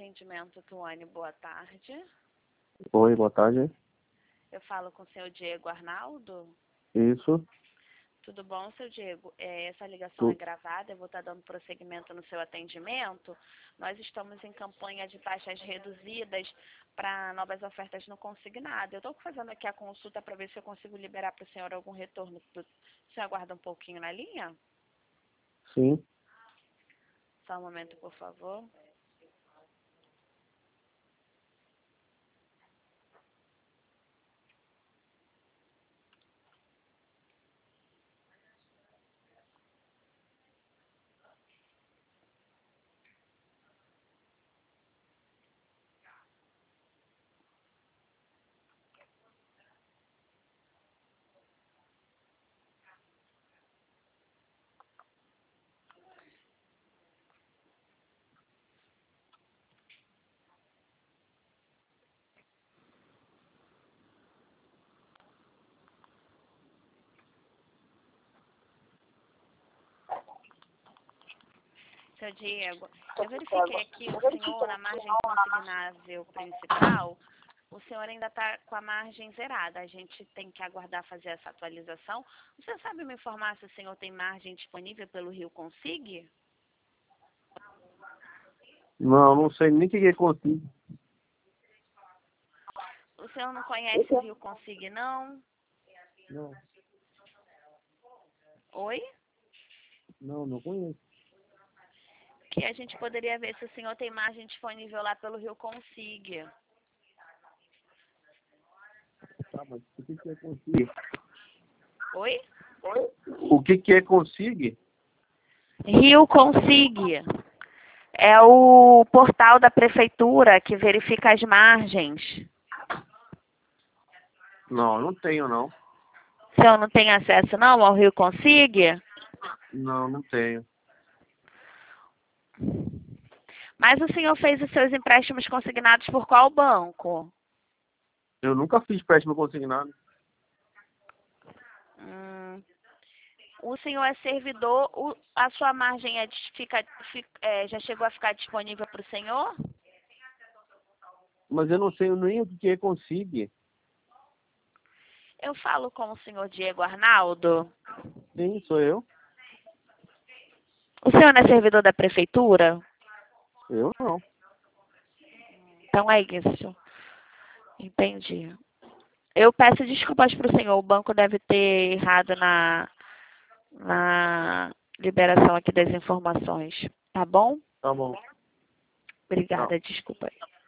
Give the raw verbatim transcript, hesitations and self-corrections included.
atendimento, Tuane, boa tarde. Oi, boa tarde. Eu falo com o senhor Diego Arnaldo. Isso. Tudo bom, seu Diego? É, essa ligação Tu... é gravada, eu vou estar dando prosseguimento no seu atendimento. Nós estamos em campanha de taxas reduzidas para novas ofertas no consignado. Eu estou fazendo aqui a consulta para ver se eu consigo liberar para o senhor algum retorno. O senhor aguarda um pouquinho na linha? Sim. Só um momento, por favor. Seu Diego, eu verifiquei aqui o senhor na margem consignável principal, o senhor ainda está com a margem zerada. A gente tem que aguardar fazer essa atualização. Você sabe me informar se o senhor tem margem disponível pelo Rio Consig? Não, não sei nem o que que é consigo. O senhor não conhece o Rio Consig, não? Não, Oi? não, não conheço. Que a gente poderia ver se o senhor tem margem disponível lá pelo Rio Consig. Tá, mas o que que é consigo? Oi? O que que é consigo? Rio Consig. É o portal da prefeitura que verifica as margens. Não, não tenho, não. O senhor não tem acesso não ao Rio Consig? Não, não tenho. Mas o senhor fez os seus empréstimos consignados por qual banco? Eu nunca fiz empréstimo consignado. Hum, o senhor é servidor, o, a sua margem é, dis- fica, fi- é, já chegou a ficar disponível para o senhor? Mas eu não sei nem o que que é consigo. Eu falo com o senhor Diego Arnaldo. Sim, sou eu. O senhor não é servidor da prefeitura? Eu não. Então é isso. Entendi. Eu peço desculpas para o senhor. O banco deve ter errado na, na liberação aqui das informações. Tá bom? Tá bom. Tá. Obrigada. Desculpa aí.